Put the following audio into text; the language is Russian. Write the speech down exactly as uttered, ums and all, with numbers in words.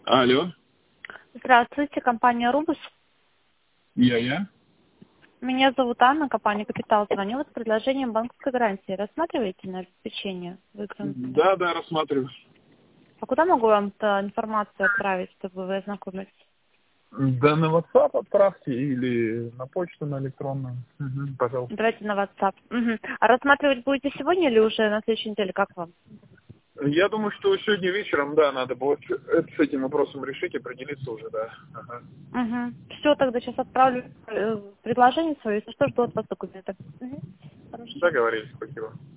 Алло, Здравствуйте, компания Рубус. я-я. Меня зовут Анна, компания Капитал. Звоню вас с предложением банковской гарантии. Рассматриваете на обеспечение выигранного? Да, да, рассматриваю. А куда могу вам эту информацию отправить, чтобы вы ознакомились? Да, на WhatsApp отправьте или на почту, на электронную. Мгм, пожалуйста. Давайте на WhatsApp. Мгм. А рассматривать будете сегодня или уже на следующей неделе? Как вам? Я думаю, что сегодня вечером, да, надо будет это- с этим вопросом решить, определиться уже, да. Ага. Угу. Все, тогда сейчас отправлю э, предложение свое. Если что, жду от вас документы. Мгм. Хорошо. Договорились, спасибо.